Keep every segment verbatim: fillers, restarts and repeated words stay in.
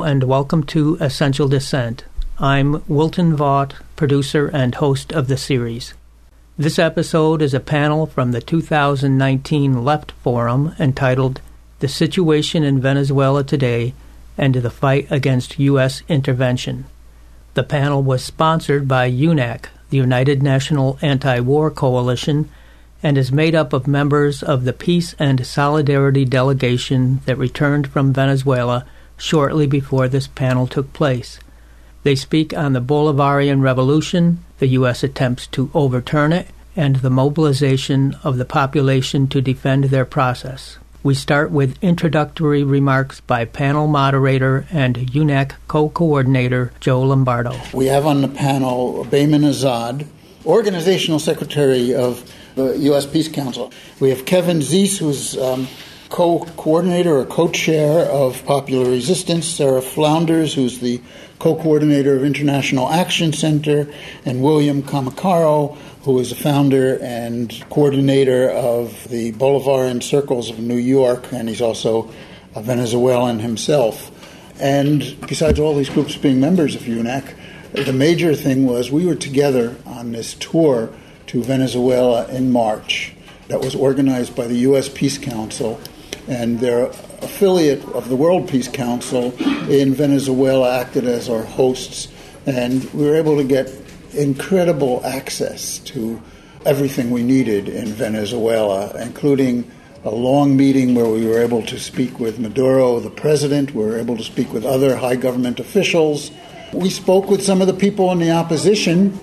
and welcome to Essential Dissent. I'm Wilton Vaught, producer and host of the series. This episode is a panel from the two thousand nineteen Left Forum entitled The Situation in Venezuela Today and the Fight Against U S Intervention. The panel was sponsored by U N A C, the United National Anti-War Coalition, and is made up of members of the Peace and Solidarity delegation that returned from Venezuela shortly before this panel took place. They speak on the Bolivarian Revolution, the U S attempts to overturn it, and the mobilization of the population to defend their process. We start with introductory remarks by panel moderator and U N A C co-coordinator Joe Lombardo. We have on the panel Bayman Azad, Organizational Secretary of the U S Peace Council. We have Kevin Zeese, who's um, co-coordinator or co-chair of Popular Resistance, Sarah Flounders, who's the co-coordinator of International Action Center, and William Kamikaro, who is the founder and coordinator of the Bolivarian Circles of New York, and he's also a Venezuelan himself. And besides all these groups being members of U N A C, the major thing was we were together on this tour to Venezuela in March that was organized by the U S Peace Council, and their affiliate of the World Peace Council in Venezuela acted as our hosts, and we were able to get incredible access to everything we needed in Venezuela, including a long meeting where we were able to speak with Maduro, the president. We were able to speak with other high government officials. We spoke with some of the people in the opposition.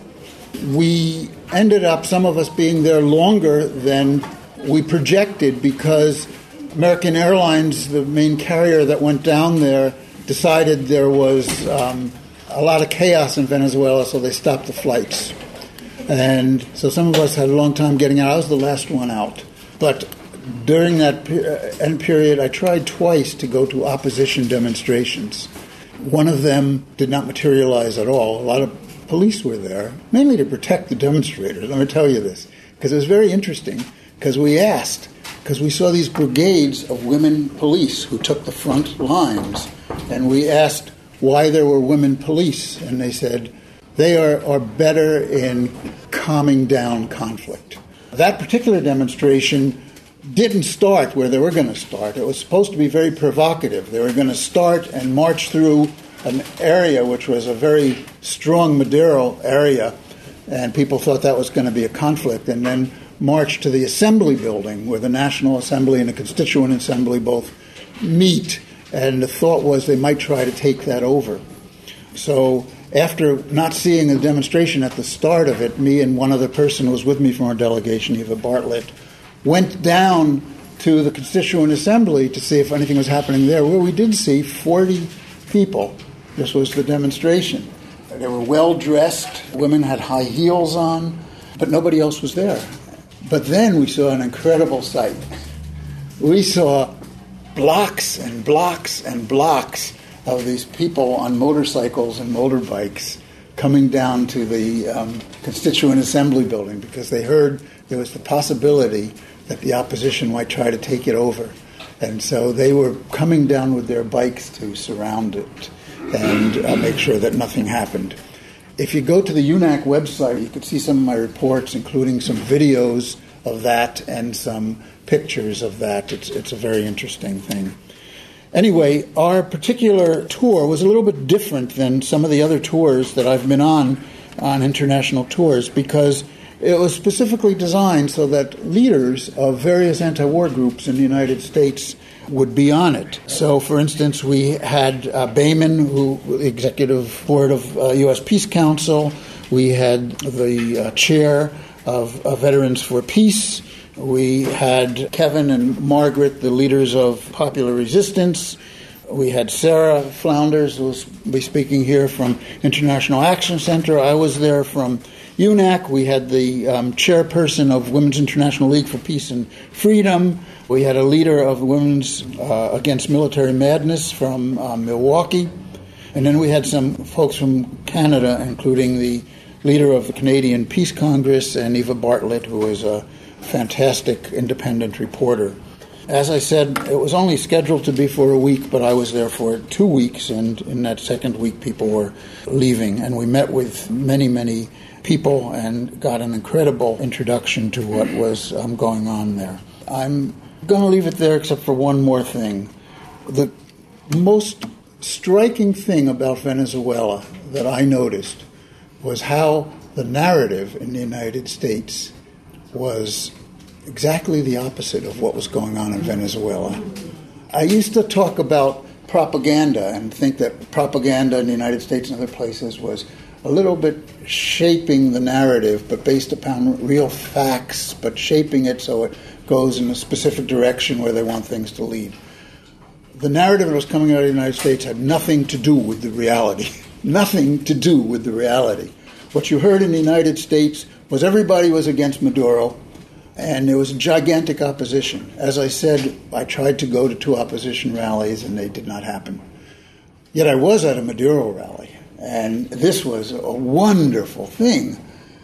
We ended up, some of us being there longer than we projected, because American Airlines, the main carrier that went down there, decided there was um, a lot of chaos in Venezuela, so they stopped the flights. And so some of us had a long time getting out. I was the last one out. But during that per- end period, I tried twice to go to opposition demonstrations. One of them did not materialize at all. A lot of police were there, mainly to protect the demonstrators. Let me tell you this, because it was very interesting, because we asked, because we saw these brigades of women police who took the front lines, and we asked why there were women police, and they said they are, are better in calming down conflict. That particular demonstration didn't start where they were going to start. It was supposed to be very provocative. They were going to start and march through an area which was a very strong Maduro area, and people thought that was going to be a conflict, and then march to the Assembly building where the National Assembly and the Constituent Assembly both meet, and the thought was they might try to take that over. So after not seeing a demonstration at the start of it, me and one other person who was with me from our delegation, Eva Bartlett, went down to the Constituent Assembly to see if anything was happening there, where we did see forty people. This was the demonstration. They were well-dressed. Women had high heels on, but nobody else was there. But then we saw an incredible sight. We saw blocks and blocks and blocks of these people on motorcycles and motorbikes coming down to the um, Constituent Assembly building, because they heard there was the possibility that the opposition might try to take it over. And so they were coming down with their bikes to surround it and uh, make sure that nothing happened. If you go to the U N A C website, you can see some of my reports, including some videos of that and some pictures of that. It's, it's a very interesting thing. Anyway, our particular tour was a little bit different than some of the other tours that I've been on, on international tours, because it was specifically designed so that leaders of various anti-war groups in the United States would be on it. So, for instance, we had uh, Bayman, who executive board of uh, U S Peace Council. We had the uh, chair of uh, Veterans for Peace. We had Kevin and Margaret, the leaders of Popular Resistance. We had Sarah Flounders, who will be speaking here from International Action Center. I was there from U N A C. We had the um, chairperson of Women's International League for Peace and Freedom. We had a leader of the Women's uh, Against Military Madness from uh, Milwaukee. And then we had some folks from Canada, including the leader of the Canadian Peace Congress, and Eva Bartlett, who is a fantastic independent reporter. As I said, it was only scheduled to be for a week, but I was there for two weeks, and in that second week, people were leaving. And we met with many, many people and got an incredible introduction to what was um, going on there. I'm going to leave it there except for one more thing. The most striking thing about Venezuela that I noticed was how the narrative in the United States was exactly the opposite of what was going on in Venezuela. I used to talk about propaganda and think that propaganda in the United States and other places was a little bit shaping the narrative, but based upon real facts, but shaping it so it goes in a specific direction where they want things to lead. The narrative that was coming out of the United States had nothing to do with the reality. Nothing to do with the reality. What you heard in the United States was everybody was against Maduro, and there was gigantic opposition. As I said, I tried to go to two opposition rallies, and they did not happen. Yet I was at a Maduro rally, and this was a wonderful thing.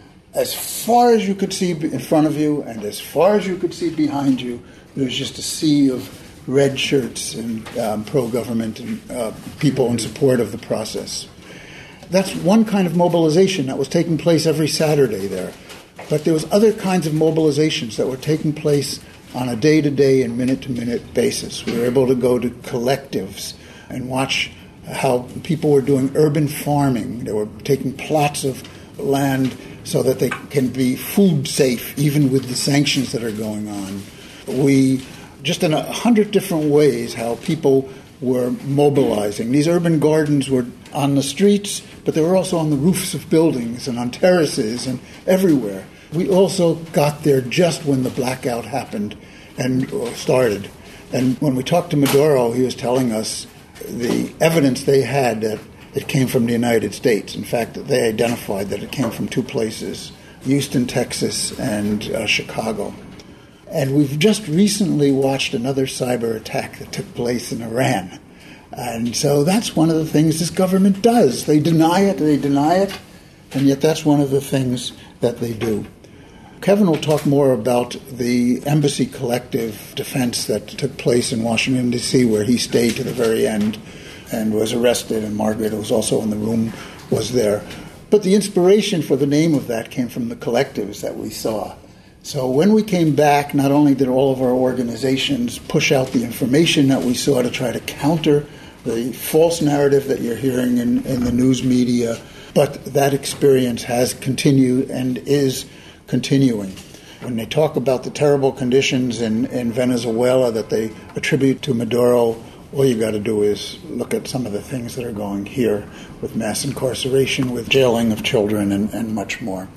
As far as you could see in front of you, and as far as you could see behind you, there was just a sea of red shirts and um, pro-government and uh, people in support of the process. That's one kind of mobilization that was taking place every Saturday there. But there was other kinds of mobilizations that were taking place on a day-to-day and minute-to-minute basis. We were able to go to collectives and watch how people were doing urban farming. They were taking plots of land so that they can be food safe, even with the sanctions that are going on. We, just in a hundred different ways, how people were mobilizing. These urban gardens were on the streets, but they were also on the roofs of buildings and on terraces and everywhere. We also got there just when the blackout happened and started. And when we talked to Maduro, he was telling us the evidence they had that it came from the United States. In fact, they identified that it came from two places, Houston, Texas, and uh, Chicago. And we've just recently watched another cyber attack that took place in Iran. And so that's one of the things this government does. They deny it, they deny it, and yet that's one of the things that they do. Kevin will talk more about the embassy collective defense that took place in Washington, D C, where he stayed to the very end and was arrested, and Margaret, who was also in the room, was there. But the inspiration for the name of that came from the collectives that we saw. So when we came back, not only did all of our organizations push out the information that we saw to try to counter the false narrative that you're hearing in, in the news media, but that experience has continued and is continuing. When they talk about the terrible conditions in, in Venezuela that they attribute to Maduro, all you got to do is look at some of the things that are going here with mass incarceration, with jailing of children, and, and much more.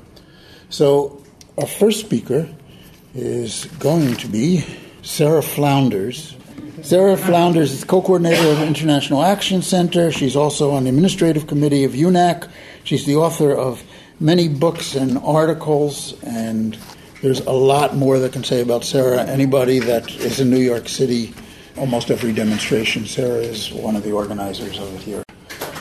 So our first speaker is going to be Sarah Flounders. Sarah Flounders is co-coordinator of the International Action Center. She's also on the administrative committee of U N A C. She's the author of many books and articles, and there's a lot more that can say about Sarah. Anybody that is in New York City, almost every demonstration, Sarah is one of the organizers of it here.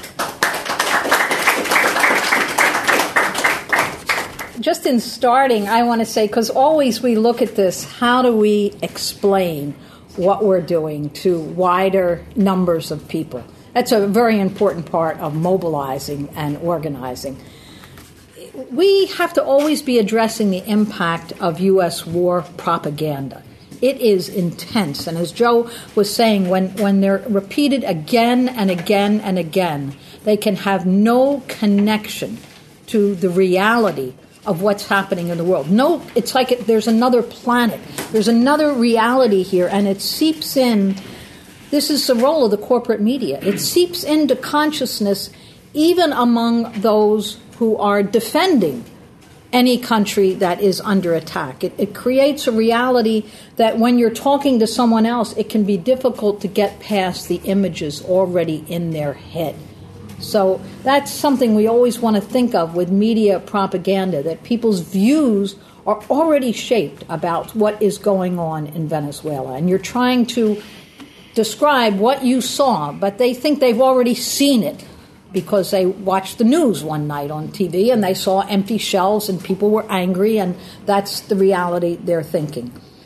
Just in starting, I want to say, because always we look at this, how do we explain what we're doing to wider numbers of people? That's a very important part of mobilizing and organizing. We have to always be addressing the impact of U S war propaganda. It is intense. And as Joe was saying, when, when they're repeated again and again and again, they can have no connection to the reality of what's happening in the world. No, it's like it, there's another planet. There's another reality here, and it seeps in. This is the role of the corporate media. It seeps into consciousness even among those who are defending any country that is under attack. It, it creates a reality that when you're talking to someone else, it can be difficult to get past the images already in their head. So that's something we always want to think of with media propaganda, that people's views are already shaped about what is going on in Venezuela. And you're trying to describe what you saw, but they think they've already seen it because they watched the news one night on T V and they saw empty shelves and people were angry, and that's the reality they're thinking.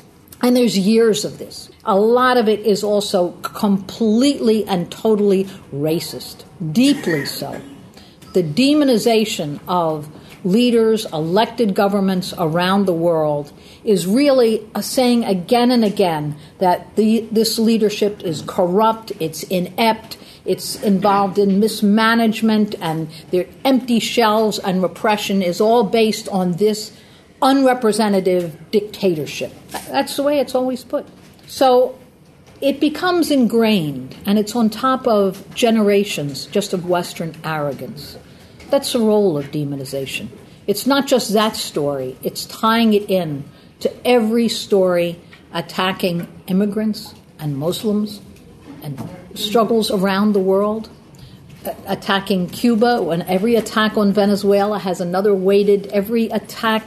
And there's years of this. A lot of it is also completely and totally racist, deeply so. The demonization of leaders, elected governments around the world is really saying again and again that the, this leadership is corrupt, it's inept, it's involved in mismanagement, and their empty shells and repression is all based on this unrepresentative dictatorship. That's the way it's always put. So it becomes ingrained, and it's on top of generations just of Western arrogance. That's the role of demonization. It's not just that story. It's tying it in to every story attacking immigrants and Muslims and struggles around the world, attacking Cuba, when every attack on Venezuela has another weighted, every attack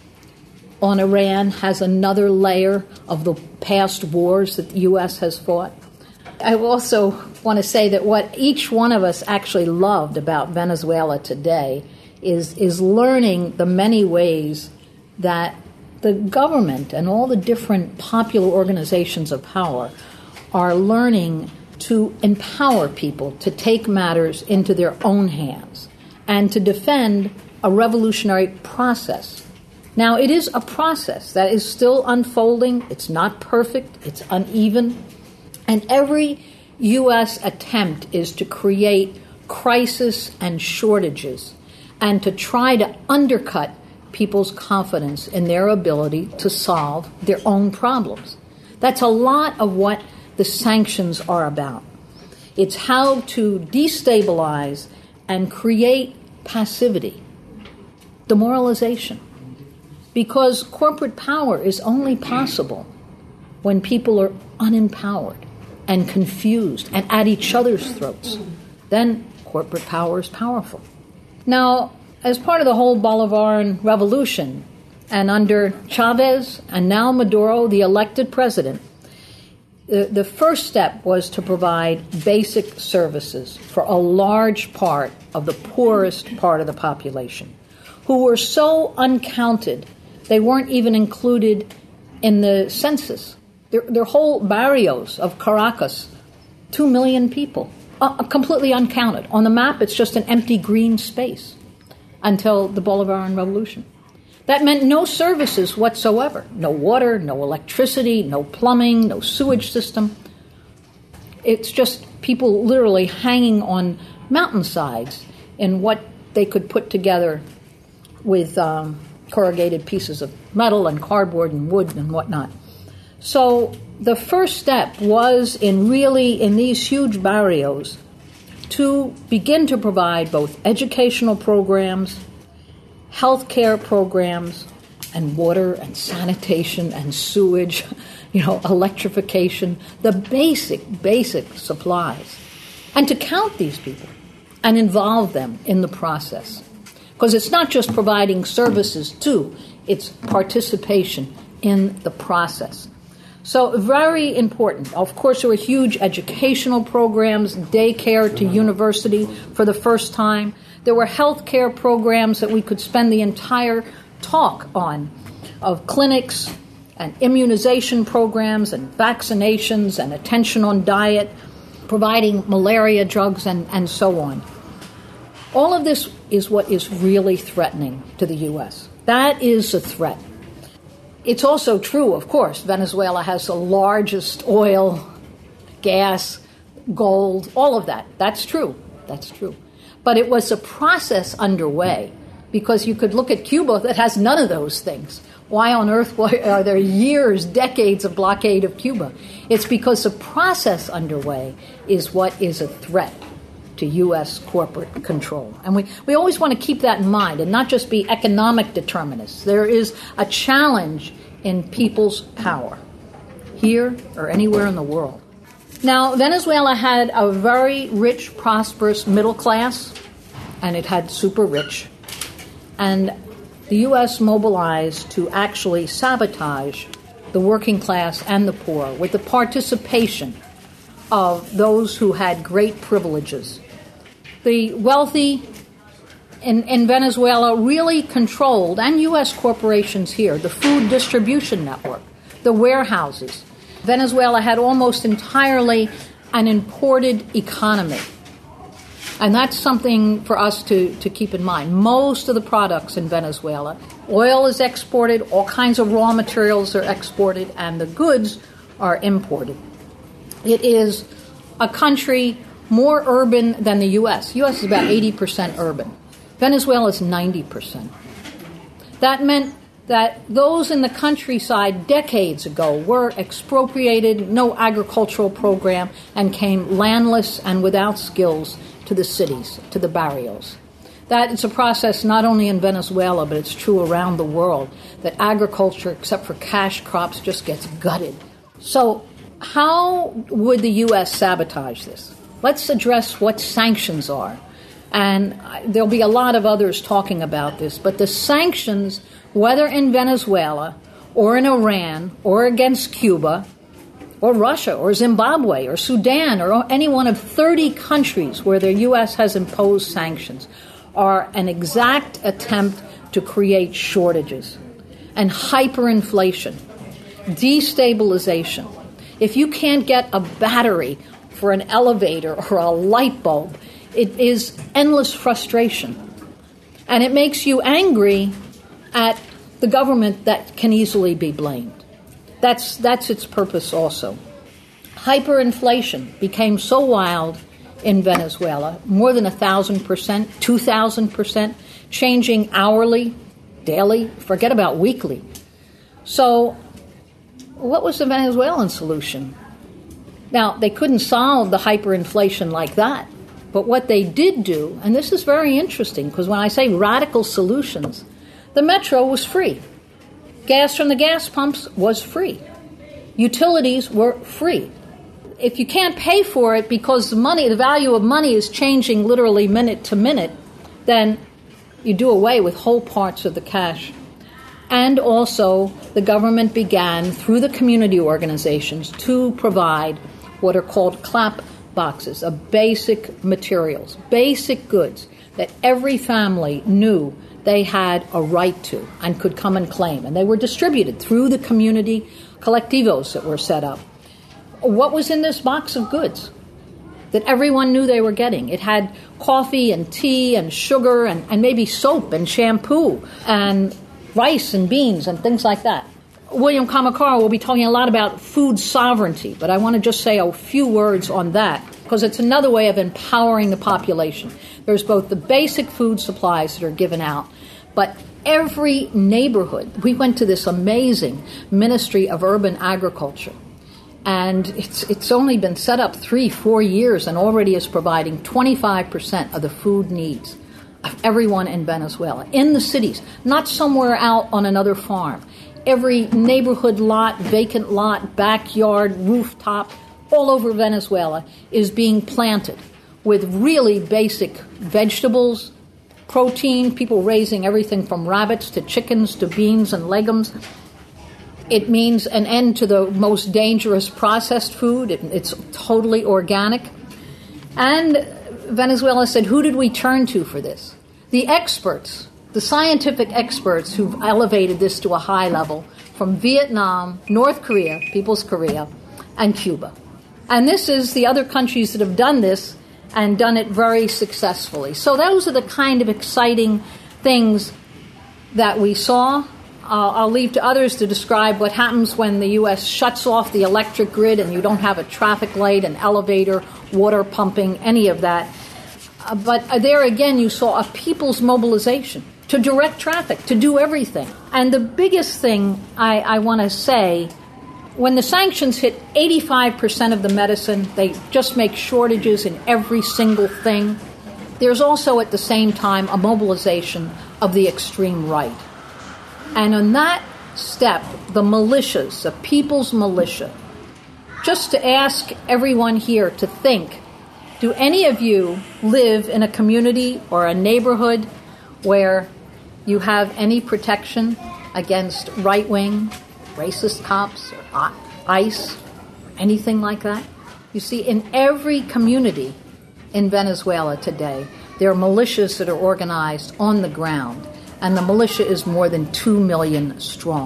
on Iran has another layer of the past wars that the U S has fought. I also want to say that what each one of us actually loved about Venezuela today is, is learning the many ways that the government and all the different popular organizations of power are learning to empower people to take matters into their own hands and to defend a revolutionary process. Now, it is a process that is still unfolding. It's not perfect. It's uneven. And every U S attempt is to create crisis and shortages and to try to undercut people's confidence in their ability to solve their own problems. That's a lot of what the sanctions are about. It's how to destabilize and create passivity, demoralization. Because corporate power is only possible when people are unempowered and confused and at each other's throats. Then corporate power is powerful. Now, as part of the whole Bolivarian revolution, and under Chavez and now Maduro, the elected president, the, the first step was to provide basic services for a large part of the poorest part of the population, who were so uncounted they weren't even included in the census. Their, their whole barrios of Caracas, two million people, uh, completely uncounted. On the map, it's just an empty green space until the Bolivarian Revolution. That meant no services whatsoever. No water, no electricity, no plumbing, no sewage system. It's just people literally hanging on mountainsides in what they could put together with um, corrugated pieces of metal and cardboard and wood and whatnot. So the first step was in really, in these huge barrios, to begin to provide both educational programs, healthcare programs, and water and sanitation and sewage, you know, electrification, the basic, basic supplies, and to count these people and involve them in the process. Because it's not just providing services too, it's participation in the process. So very important. Of course, there were huge educational programs, daycare to university for the first time. There were healthcare programs that we could spend the entire talk on, of clinics and immunization programs and vaccinations and attention on diet, providing malaria drugs and, and so on. All of this is what is really threatening to the U S. That is a threat. It's also true, of course, Venezuela has the largest oil, gas, gold, all of that. That's true. That's true. But it was a process underway, because you could look at Cuba that has none of those things. Why on earth are there years, decades of blockade of Cuba? It's because the process underway is what is a threat to U S corporate control. And we, we always want to keep that in mind and not just be economic determinists. There is a challenge in people's power, here or anywhere in the world. Now, Venezuela had a very rich, prosperous middle class, and it had super rich. And the U S mobilized to actually sabotage the working class and the poor with the participation of those who had great privileges. The wealthy in, in Venezuela really controlled, and U S corporations here, the food distribution network, the warehouses. Venezuela had almost entirely an imported economy. And that's something for us to, to keep in mind. Most of the products in Venezuela, oil is exported, all kinds of raw materials are exported, and the goods are imported. It is a country more urban than the U S. U S is about eighty percent urban. Venezuela is ninety percent. That meant that those in the countryside decades ago were expropriated, no agricultural program, and came landless and without skills to the cities, to the barrios. That is a process not only in Venezuela, but it's true around the world, that agriculture, except for cash crops, just gets gutted. So how would the U S sabotage this? Let's address what sanctions are. And there'll be a lot of others talking about this, but the sanctions, whether in Venezuela or in Iran or against Cuba or Russia or Zimbabwe or Sudan or any one of thirty countries where the U S has imposed sanctions, are an exact attempt to create shortages and hyperinflation, destabilization. If you can't get a battery for an elevator or a light bulb, it is endless frustration. And it makes you angry at the government that can easily be blamed. That's, that's its purpose also. Hyperinflation became so wild in Venezuela, more than one thousand percent, two thousand percent, changing hourly, daily, forget about weekly. So what was the Venezuelan solution? Now, they couldn't solve the hyperinflation like that. But what they did do, and this is very interesting, because when I say radical solutions, the metro was free. Gas from the gas pumps was free. Utilities were free. If you can't pay for it because the money, the value of money is changing literally minute to minute, then you do away with whole parts of the cash. And also, the government began, through the community organizations, to provide what are called clap boxes of basic materials, basic goods that every family knew they had a right to and could come and claim. And they were distributed through the community collectivos that were set up. What was in this box of goods that everyone knew they were getting? It had coffee and tea and sugar and, and maybe soap and shampoo and rice and beans and things like that. William Kamakura will be talking a lot about food sovereignty, but I want to just say a few words on that because it's another way of empowering the population. There's both the basic food supplies that are given out, but every neighborhood, we went to this amazing Ministry of Urban Agriculture, and it's it's only been set up three, four years and already is providing twenty-five percent of the food needs of everyone in Venezuela, in the cities, not somewhere out on another farm. Every neighborhood lot, vacant lot, backyard, rooftop, all over Venezuela is being planted with really basic vegetables, protein, people raising everything from rabbits to chickens to beans and legumes. It means an end to the most dangerous processed food. It, it's totally organic. And Venezuela said, who did we turn to for this? The experts, the scientific experts who've elevated this to a high level from Vietnam, North Korea, People's Korea, and Cuba. And this is the other countries that have done this and done it very successfully. So those are the kind of exciting things that we saw. Uh, I'll leave to others to describe what happens when the U S shuts off the electric grid and you don't have a traffic light, an elevator, water pumping, any of that. Uh, but uh, there again you saw a people's mobilization to direct traffic, to do everything. And the biggest thing I, I want to say, when the sanctions hit eighty-five percent of the medicine, they just make shortages in every single thing. There's also at the same time a mobilization of the extreme right. And on that step, the militias, the people's militia, just to ask everyone here to think, do any of you live in a community or a neighborhood where you have any protection against right-wing, racist cops or ICE, or anything like that? You see, in every community in Venezuela today, there are militias that are organized on the ground, and the militia is more than two million strong.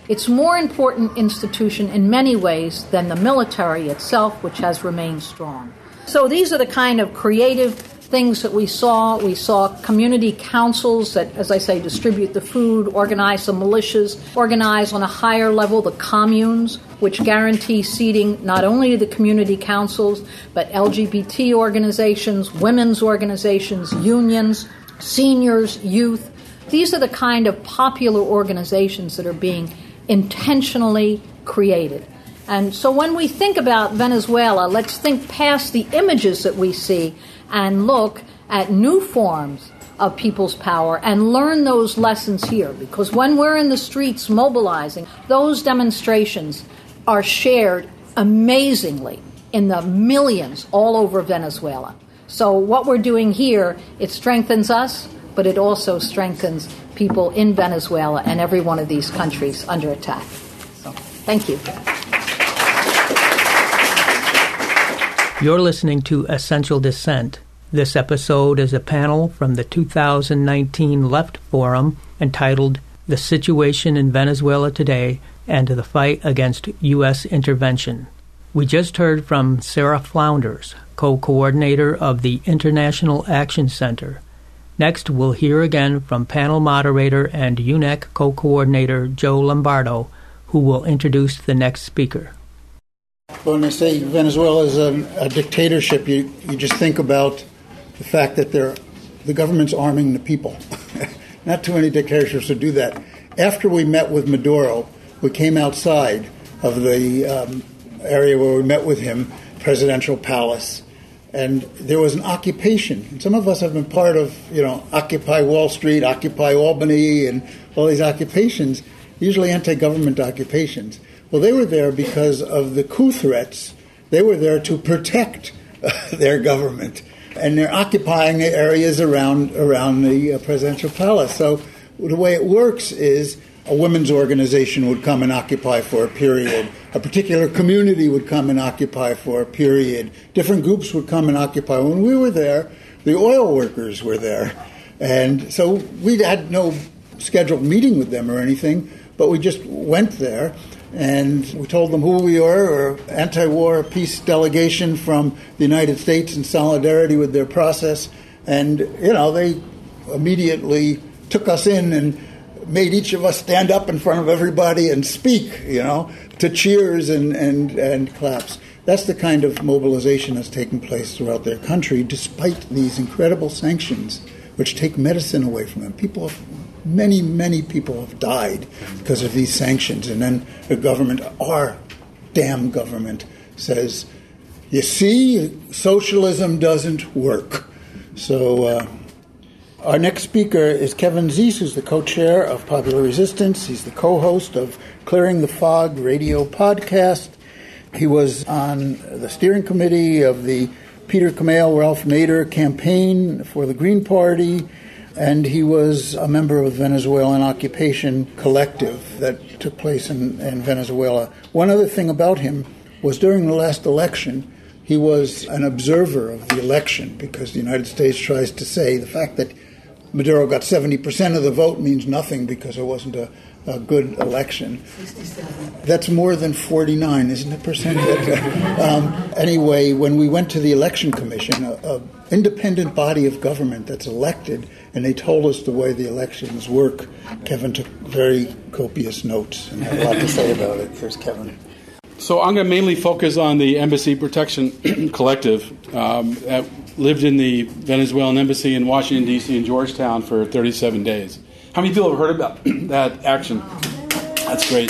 It's a more important institution in many ways than the military itself, which has remained strong. So these are the kind of creative things that we saw. We saw community councils that, as I say, distribute the food, organize the militias, organize on a higher level the communes, which guarantee seating not only to the community councils, but L G B T organizations, women's organizations, unions, seniors, youth. These are the kind of popular organizations that are being intentionally created. And so when we think about Venezuela, let's think past the images that we see and look at new forms of people's power and learn those lessons here. Because when we're in the streets mobilizing, those demonstrations are shared amazingly in the millions all over Venezuela. So what we're doing here, it strengthens us, but it also strengthens people in Venezuela and every one of these countries under attack. So, thank you. You're listening to Essential Dissent. This episode is a panel from the two thousand nineteen Left Forum entitled The Situation in Venezuela Today and the Fight Against U S Intervention. We just heard from Sarah Flounders, co-coordinator of the International Action Center. Next, we'll hear again from panel moderator and U N E C co-coordinator Joe Lombardo, who will introduce the next speaker. When they say Venezuela is a, a dictatorship, you, you just think about the fact that they're, the government's arming the people. Not too many dictatorships would do that. After we met with Maduro, we came outside of the um, area where we met with him, Presidential Palace, and there was an occupation. And some of us have been part of, you know, Occupy Wall Street, Occupy Albany, and all these occupations, usually anti-government occupations. Well, they were there because of the coup threats. They were there to protect uh, their government. And they're occupying the areas around around the uh, presidential palace. So the way it works is a women's organization would come and occupy for a period. A particular community would come and occupy for a period. Different groups would come and occupy. When we were there, the oil workers were there. And so we had no scheduled meeting with them or anything, but we just went there. And we told them who we were, or anti-war peace delegation from the United States in solidarity with their process. And, you know, they immediately took us in and made each of us stand up in front of everybody and speak, you know, to cheers and, and, and claps. That's the kind of mobilization that's taking place throughout their country, despite these incredible sanctions, which take medicine away from them. People have Many, many people have died because of these sanctions. And then the government, our damn government, says, you see, socialism doesn't work. So uh, our next speaker is Kevin Zeese, who's the co-chair of Popular Resistance. He's the co-host of Clearing the Fog radio podcast. He was on the steering committee of the Peter Kamel, Ralph Nader campaign for the Green Party. And he was a member of the Venezuelan Occupation Collective that took place in, in Venezuela. One other thing about him was during the last election, he was an observer of the election, because the United States tries to say the fact that Maduro got seventy percent of the vote means nothing because it wasn't a, a good election. sixty-seven. That's more than forty-nine, isn't it, percent? um, anyway, when we went to the Election Commission, a, a independent body of government that's elected, and they told us the way the elections work, Kevin took very copious notes and had a lot to say about it. Here's Kevin. So I'm going to mainly focus on the Embassy Protection Collective um, that lived in the Venezuelan embassy in Washington, D C and Georgetown for thirty-seven days. How many people have heard about that action? That's great.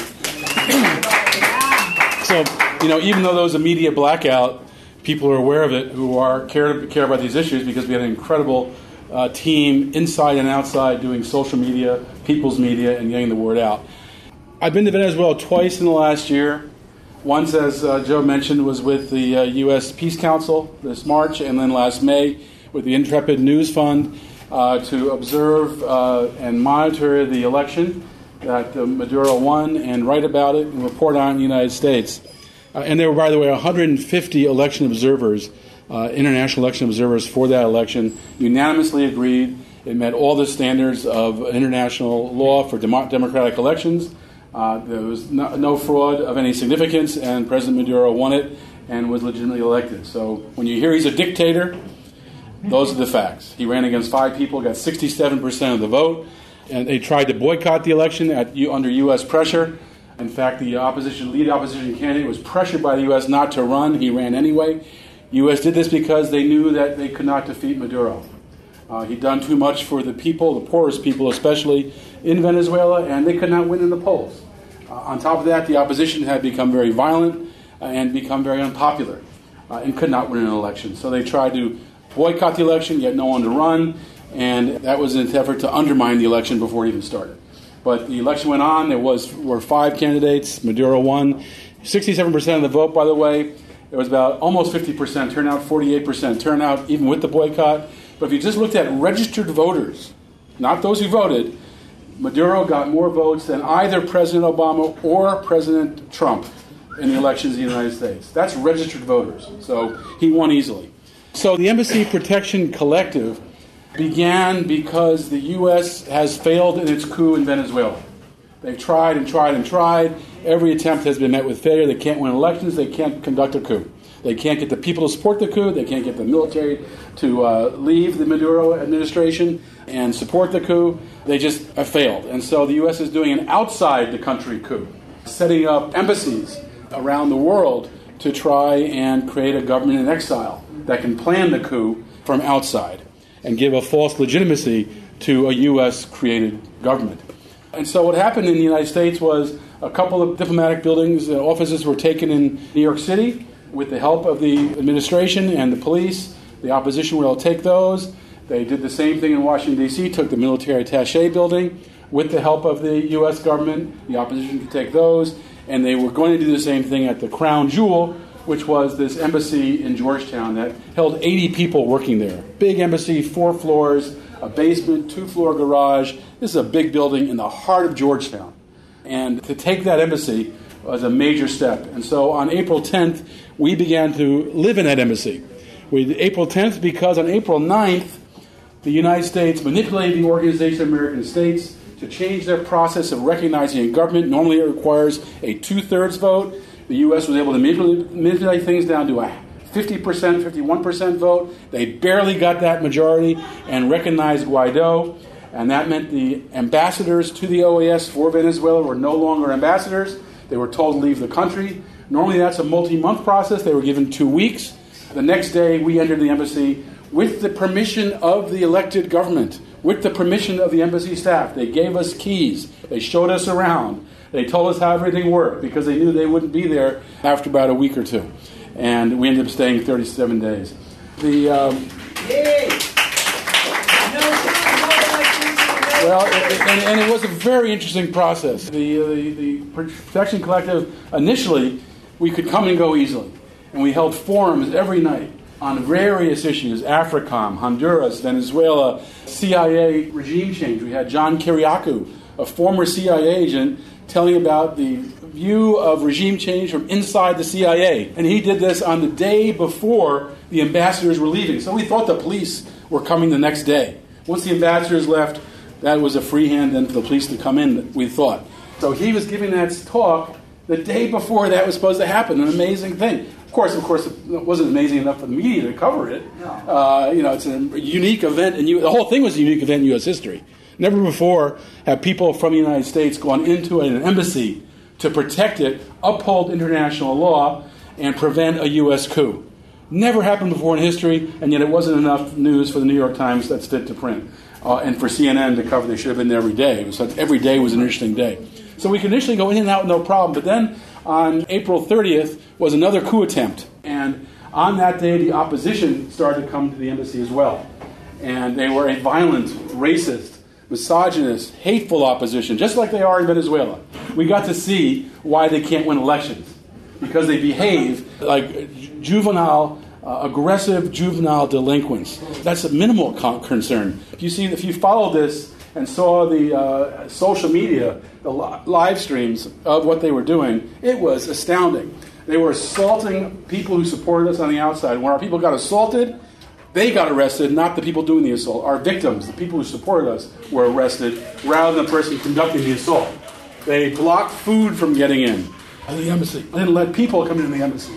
So, you know, even though there was a media blackout, people are aware of it who are care, care about these issues, because we had an incredible uh, team inside and outside doing social media, people's media, and getting the word out. I've been to Venezuela twice in the last year. Once, as uh, Joe mentioned, was with the uh, U S Peace Council this March, and then last May with the Intrepid News Fund uh, to observe uh, and monitor the election that uh, Maduro won and write about it and report on it in the United States. Uh, and there were, by the way, one hundred fifty election observers, uh, international election observers for that election, unanimously agreed it met all the standards of international law for dem- democratic elections. Uh, there was no, no fraud of any significance, and President Maduro won it and was legitimately elected. So when you hear he's a dictator, those are the facts. He ran against five people, got sixty-seven percent of the vote, and they tried to boycott the election at, under U S pressure. In fact, the opposition lead opposition candidate was pressured by the U S not to run. He ran anyway. U S did this because they knew that they could not defeat Maduro. Uh, he'd done too much for the people, the poorest people especially, in Venezuela, and they could not win in the polls. Uh, on top of that, the opposition had become very violent uh, and become very unpopular uh, and could not win an election. So they tried to boycott the election, get no one to run, and that was an effort to undermine the election before it even started. But the election went on. There was were five candidates. Maduro won. sixty-seven percent of the vote, by the way. There was about almost fifty percent turnout, forty-eight percent turnout, even with the boycott. But if you just looked at registered voters, not those who voted, Maduro got more votes than either President Obama or President Trump in the elections in the United States. That's registered voters. So he won easily. So the Embassy Protection Collective began because the U S has failed in its coup in Venezuela. They've tried and tried and tried. Every attempt has been met with failure. They can't win elections. They can't conduct a coup. They can't get the people to support the coup. They can't get the military to uh, leave the Maduro administration and support the coup. They just have failed. And so the U S is doing an outside-the-country coup, setting up embassies around the world to try and create a government in exile that can plan the coup from outside and give a false legitimacy to a U S-created government. And so what happened in the United States was a couple of diplomatic buildings, uh, offices were taken in New York City with the help of the administration and the police. The opposition were able to take those. They did the same thing in Washington, D C, took the military attaché building with the help of the U S government. The opposition could take those. And they were going to do the same thing at the Crown Jewel, which was this embassy in Georgetown that held eighty people working there. Big embassy, four floors, a basement, two-floor garage. This is a big building in the heart of Georgetown. And to take that embassy was a major step. And so on April tenth, we began to live in that embassy. We, April tenth, because on April ninth, the United States manipulated the Organization of American States to change their process of recognizing a government. Normally it requires a two-thirds vote. The U S was able to manipulate, manipulate things down to a fifty percent, fifty-one percent vote. They barely got that majority and recognized Guaido. And that meant the ambassadors to the O A S for Venezuela were no longer ambassadors. They were told to leave the country. Normally that's a multi-month process. They were given two weeks. The next day we entered the embassy with the permission of the elected government, with the permission of the embassy staff. They gave us keys. They showed us around. They told us how everything worked because they knew they wouldn't be there after about a week or two. And we ended up staying thirty-seven days. The um, Well, it, and, and it was a very interesting process. The, the, the Protection Collective, initially, we could come and go easily. And we held forums every night on various issues, AFRICOM, Honduras, Venezuela, C I A regime change. We had John Kiriakou, a former C I A agent, telling about the view of regime change from inside the C I A. And he did this on the day before the ambassadors were leaving. So we thought the police were coming the next day. Once the ambassadors left, that was a free hand then for the police to come in, we thought. So he was giving that talk the day before that was supposed to happen, an amazing thing. Of course, of course, it wasn't amazing enough for the media to cover it. No. Uh, you know, it's a unique event, and the whole thing was a unique event in U S history. Never before have people from the United States gone into an embassy to protect it, uphold international law, and prevent a U S coup. Never happened before in history, and yet it wasn't enough news for the New York Times that's fit to print. Uh, and for C N N to cover, they should have been there every day. It was like every day was an interesting day. So we could initially go in and out with no problem, but then on April thirtieth was another coup attempt. And on that day, the opposition started to come to the embassy as well. And they were a violent, racist, misogynist, hateful opposition, just like they are in Venezuela. We got to see why they can't win elections, because they behave like juvenile, uh, aggressive juvenile delinquents. That's a minimal con- concern. If you see, if you follow this and saw the uh, social media, the li- live streams of what they were doing, it was astounding. They were assaulting people who supported us on the outside. When our people got assaulted, they got arrested, not the people doing the assault. Our victims, the people who supported us, were arrested rather than the person conducting the assault. They blocked food from getting in the embassy. They didn't let people come into the embassy.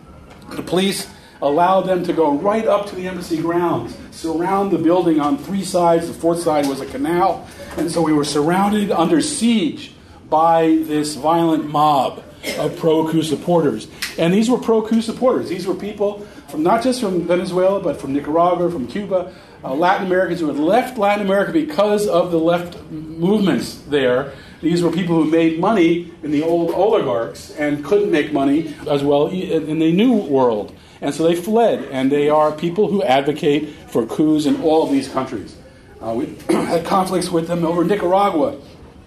The police allowed them to go right up to the embassy grounds, surround the building on three sides. The fourth side was a canal. And so we were surrounded, under siege, by this violent mob of pro-coup supporters. And these were pro-coup supporters. These were people from not just from Venezuela, but from Nicaragua, from Cuba, uh, Latin Americans who had left Latin America because of the left movements there. These were people who made money in the old oligarchs and couldn't make money as well in the new world. And so they fled, and they are people who advocate for coups in all of these countries. Uh, we had conflicts with them over Nicaragua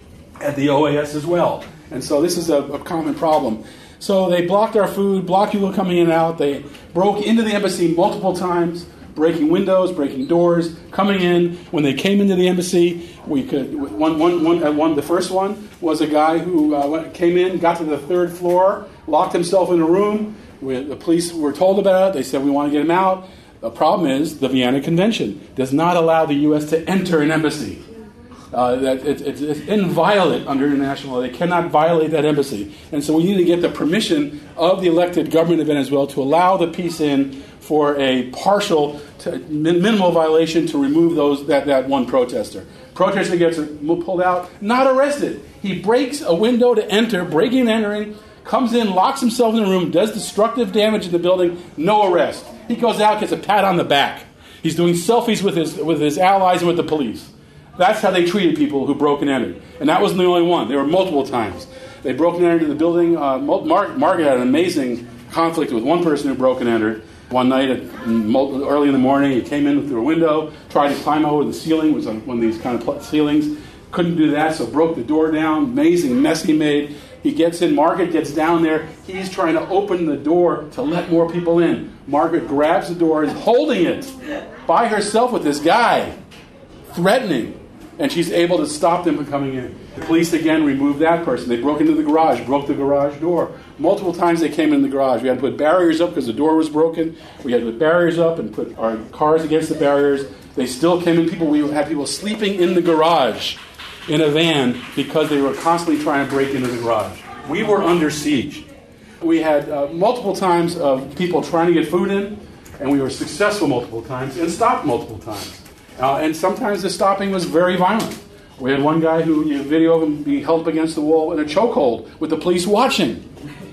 at the O A S as well. And so this is a, a common problem. So they blocked our food, blocked people coming in and out. They broke into the embassy multiple times, breaking windows, breaking doors, coming in. When they came into the embassy, we could one one one uh, one. The first one was a guy who uh, went, came in, got to the third floor, locked himself in a room. We, the police were told about it. They said, we want to get him out. The problem is the Vienna Convention does not allow the U S to enter an embassy. Uh, that it, it, it's inviolate under international law. They cannot violate that embassy. And so we need to get the permission of the elected government of Venezuela to allow the peace in for a partial, to, minimal violation to remove those that, that one protester. Protester gets pulled out, not arrested. He breaks a window to enter, breaking and entering, comes in, locks himself in the room, does destructive damage in the building, no arrest. He goes out, gets a pat on the back. He's doing selfies with his with his allies and with the police. That's how they treated people who broke and entered. And that wasn't the only one. There were multiple times. They broke and entered the building. Uh, Mark, Margaret had an amazing conflict with one person who broke and entered. One night, at, early in the morning, he came in through a window, tried to climb over the ceiling. It was on one of these kind of ceilings. Couldn't do that, so broke the door down. Amazing mess he made. He gets in. Margaret gets down there. He's trying to open the door to let more people in. Margaret grabs the door, is holding it by herself with this guy, threatening. And she's able to stop them from coming in. The police again removed that person. They broke into the garage, broke the garage door. Multiple times they came in the garage. We had to put barriers up because the door was broken. We had to put barriers up and put our cars against the barriers. They still came in. People. We had people sleeping in the garage in a van because they were constantly trying to break into the garage. We were under siege. We had uh, multiple times of people trying to get food in, and we were successful multiple times and stopped multiple times. Uh, and sometimes the stopping was very violent. We had one guy who, you know, video of him be held up against the wall in a chokehold with the police watching,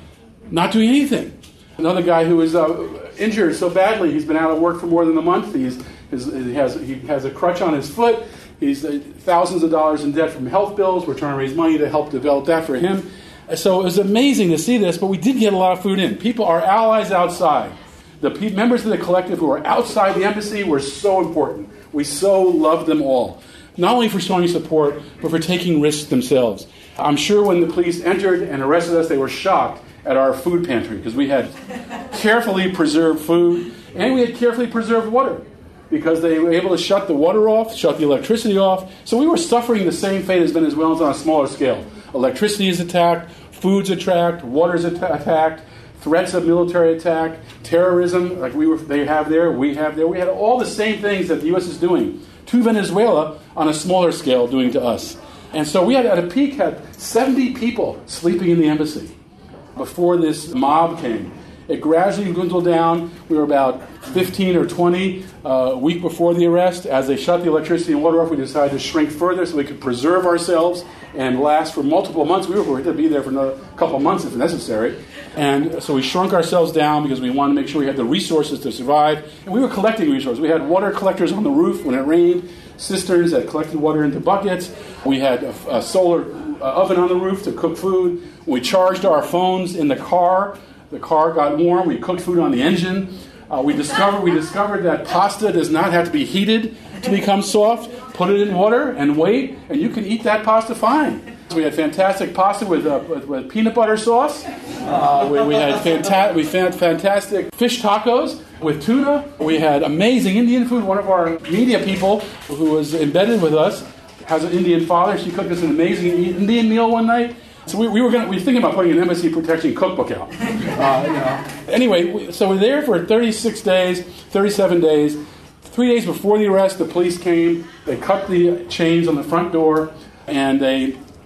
not doing anything. Another guy who was uh, injured so badly, he's been out of work for more than a month. He's, his, he, has, he has a crutch on his foot. He's uh, thousands of dollars in debt from health bills. We're trying to raise money to help develop that for him. So it was amazing to see this, but we did get a lot of food in. People, our allies outside, the pe- members of the collective who are outside the embassy were so important. We so loved them all, not only for showing support, but for taking risks themselves. I'm sure when the police entered and arrested us, they were shocked at our food pantry because we had carefully preserved food and we had carefully preserved water because they were able to shut the water off, shut the electricity off. So we were suffering the same fate as Venezuelans on a smaller scale. Electricity is attacked, food's attacked, water's attacked, threats of military attack, terrorism, like we were, they have there, we have there. We had all the same things that the U S is doing to Venezuela on a smaller scale doing to us. And so we had, at a peak, had seventy people sleeping in the embassy before this mob came. It gradually dwindled down. We were about fifteen or twenty uh, a week before the arrest. As they shut the electricity and water off, we decided to shrink further so we could preserve ourselves and last for multiple months. We were going to be there for another couple of months if necessary. And so we shrunk ourselves down because we wanted to make sure we had the resources to survive. And we were collecting resources. We had water collectors on the roof when it rained, cisterns that collected water into buckets. We had a, a solar uh, oven on the roof to cook food. We charged our phones in the car. The car got warm. We cooked food on the engine. Uh, we discovered we discovered that pasta does not have to be heated to become soft. Put it in water and wait, and you can eat that pasta fine. So we had fantastic pasta with uh, with, with peanut butter sauce. Uh, we, we had fanta- we had fantastic fish tacos with tuna. We had amazing Indian food. One of our media people who was embedded with us has an Indian father. She cooked us an amazing Indian meal one night. So we, we were going we were thinking about putting an embassy protection cookbook out. Uh, you know. Anyway, we, so we're there for thirty-six days, thirty-seven days. Three days before the arrest, the police came. They cut the chains on the front door, and they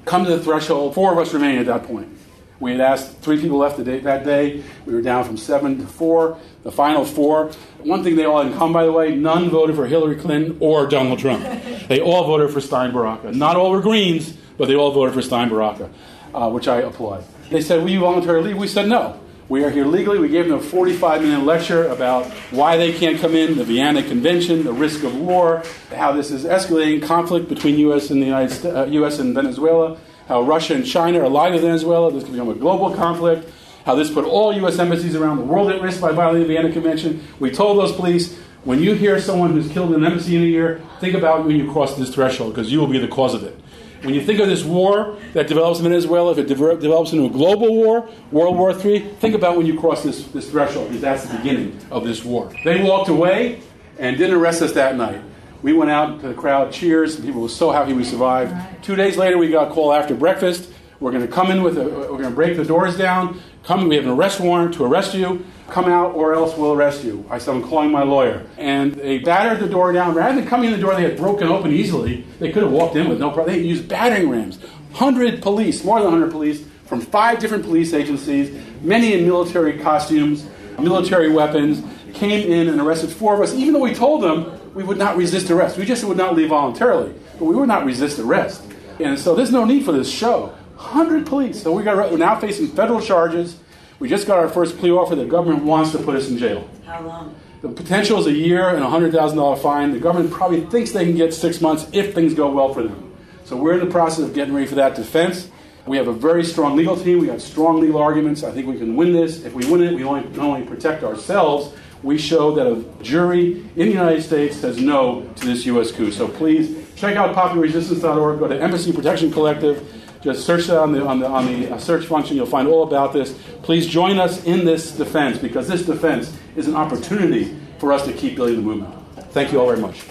come to the threshold. Four of us remained at that point. We had asked three people left the day, that day. We were down from seven to four. The final four. One thing they all had in common, by the way, none voted for Hillary Clinton or Donald Trump. They all voted for Stein Baraka. Not all were Greens, but they all voted for Stein Baraka, uh, which I applaud. They said, will you voluntarily leave? We said no. We are here legally. We gave them a forty-five minute lecture about why they can't come in, the Vienna Convention, the risk of war, how this is escalating conflict between U S and the United States, uh, U S and Venezuela, how Russia and China are allied with Venezuela. This can become a global conflict. How this put all U S embassies around the world at risk by violating the Vienna Convention. We told those police, when you hear someone who's killed in an embassy in a year, think about when you cross this threshold, because you will be the cause of it. When you think of this war that develops in Venezuela, if it de- develops into a global war, World War Three, think about when you cross this, this threshold, because that's the beginning of this war. They walked away and didn't arrest us that night. We went out to the crowd, cheers, and people were so happy we survived. Two days later, we got a call after breakfast. We're going to come in with, a, we're going to break the doors down. Come, we have an arrest warrant to arrest you. Come out or else we'll arrest you. I said, I'm calling my lawyer. And they battered the door down. Rather than coming in the door they had broken open easily, they could have walked in with no problem. They used battering rams. one hundred police, more than one hundred police, from five different police agencies, many in military costumes, military weapons, came in and arrested four of us, even though we told them we would not resist arrest. We just would not leave voluntarily. But we would not resist arrest. And so there's no need for this show. one hundred police. So we got, we're now facing federal charges. We just got our first plea offer. The government wants to put us in jail. How long? The potential is a year and a one hundred thousand dollars fine. The government probably thinks they can get six months if things go well for them. So we're in the process of getting ready for that defense. We have a very strong legal team. We got strong legal arguments. I think we can win this. If we win it, we only, not only protect ourselves, we show that a jury in the United States says no to this U S coup. So please check out popular resistance dot org. Go to Embassy Protection Collective. Just search that on the on the on the search function. You'll find all about this. Please join us in this defense, because this defense is an opportunity for us to keep building the movement. Thank you all very much.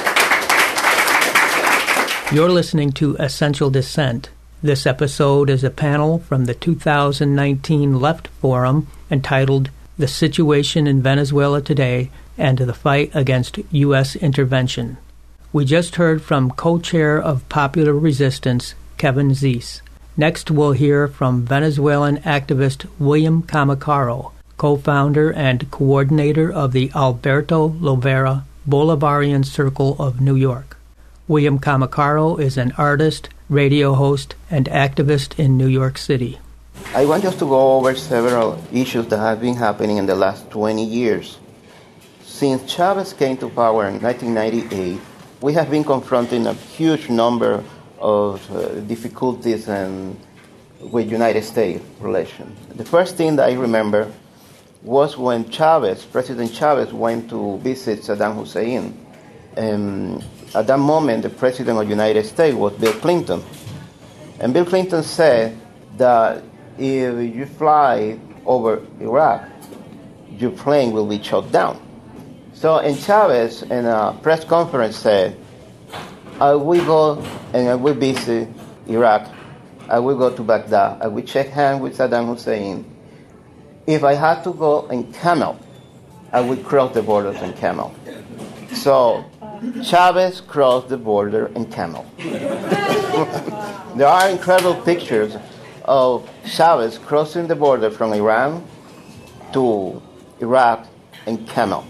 You're listening to Essential Dissent. This episode is a panel from the two thousand nineteen Left Forum entitled The Situation in Venezuela Today and the Fight Against U S Intervention. We just heard from co-chair of Popular Resistance, Kevin Zeese. Next, we'll hear from Venezuelan activist William Camacaro, co-founder and coordinator of the Alberto Lovera Bolivarian Circle of New York. William Camacaro is an artist, radio host, and activist in New York City. I want just to go over several issues that have been happening in the last twenty years. Since Chavez came to power in nineteen ninety-eight, we have been confronting a huge number of uh, difficulties and with United States relations. The first thing that I remember was when Chavez, President Chavez, went to visit Saddam Hussein. And at that moment, the President of the United States was Bill Clinton. And Bill Clinton said that if you fly over Iraq, your plane will be shot down. So, and Chavez, in a press conference, said, I will go and I will visit Iraq. I will go to Baghdad. I will shake hands with Saddam Hussein. If I had to go in camel, I would cross the borders in camel. So Chavez crossed the border in camel. There are incredible pictures of Chavez crossing the border from Iran to Iraq in camel.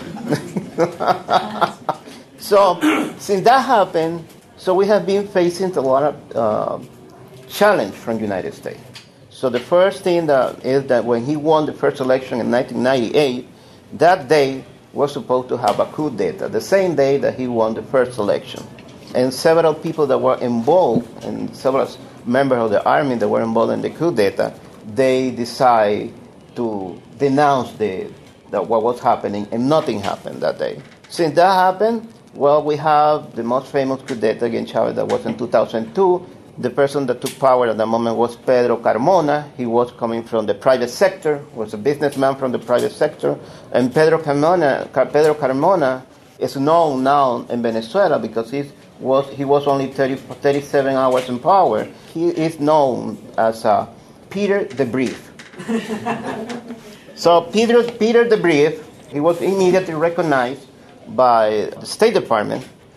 So, since that happened, so we have been facing a lot of uh, challenge from the United States. So the first thing that is that when he won the first election in nineteen ninety-eight, that day was supposed to have a coup d'etat, the same day that he won the first election. And several people that were involved, and several members of the army that were involved in the coup d'etat, they decided to denounce the, the what was happening, and nothing happened that day. Since that happened, well, we have the most famous coup d'etat against Chavez that was in two thousand two. The person that took power at that moment was Pedro Carmona. He was coming from the private sector, was a businessman from the private sector. And Pedro Carmona, Pedro Carmona is known now in Venezuela because he was, he was only thirty, thirty-seven hours in power. He is known as uh, Peter the Brief. So Peter, Peter the Brief, he was immediately recognized by the State Department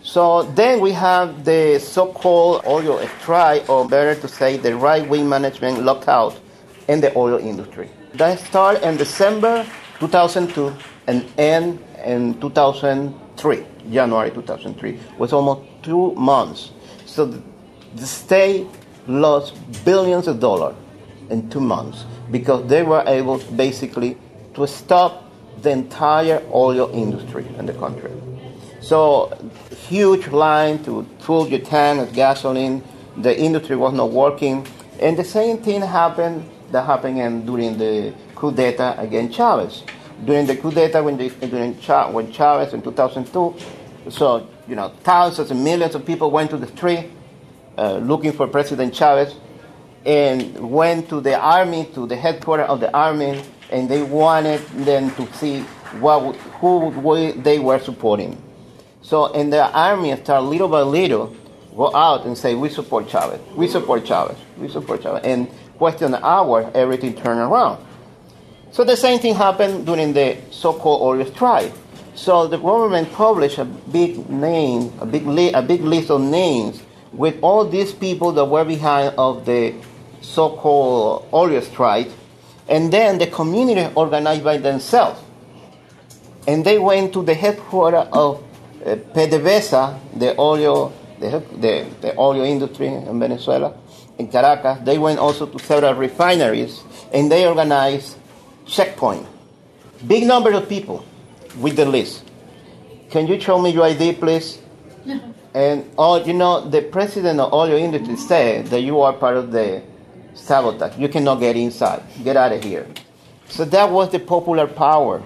So then we have the so-called oil strike, or better to say, the right-wing management lockout in the oil industry. That started in December two thousand two and end in two thousand three, January two thousand three. It was almost two months. So the state lost billions of dollars in two months because they were able basically to stop the entire oil industry in the country. So huge line to fill your tank of gasoline. The industry was not working. And the same thing happened that happened in, during the coup d'etat against Chavez. During the coup d'etat when, they, during Cha- when Chavez in two thousand two, so, you know, thousands and millions of people went to the street uh, looking for President Chavez and went to the army, to the headquarters of the army, and they wanted them to see what, who they were supporting. So, and the army started little by little go out and say, we support Chavez, we support Chavez, we support Chavez. And within an hour, everything turned around. So the same thing happened during the so-called oil strike. So the government published a big name, a big, li- a big list of names with all these people that were behind of the so-called oil strike. And then the community organized by themselves. And they went to the headquarters of uh, PDVSA, the oil, the, the, the oil industry in Venezuela, in Caracas. They went also to several refineries, and they organized checkpoint. Big number of people with the list. Can you show me your I D, please? And, oh, you know, the president of oil industry said that you are part of the sabotage. You cannot get inside. Get out of here. So that was the popular power.